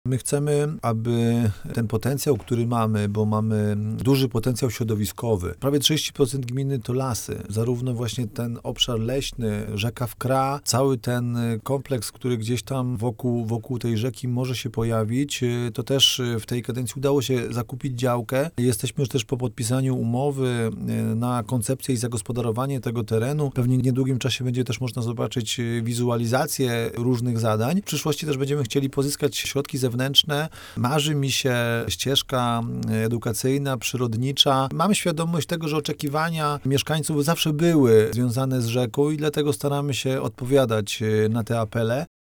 My chcemy, aby ten potencjał, który mamy, bo mamy duży potencjał środowiskowy, prawie 30% gminy to lasy, zarówno właśnie ten obszar leśny, rzeka Wkra, cały ten kompleks, który gdzieś tam wokół tej rzeki może się pojawić, to też w tej kadencji udało się zakupić działkę. Jesteśmy już też po podpisaniu umowy na koncepcję i zagospodarowanie tego terenu. Pewnie w niedługim czasie będzie też można zobaczyć wizualizację różnych zadań. W przyszłości też będziemy chcieli pozyskać środki zewnętrzne. Marzy mi się ścieżka edukacyjna, przyrodnicza. Mamy świadomość tego, że oczekiwania mieszkańców zawsze były związane z rzeką i dlatego staramy się odpowiadać na te apele.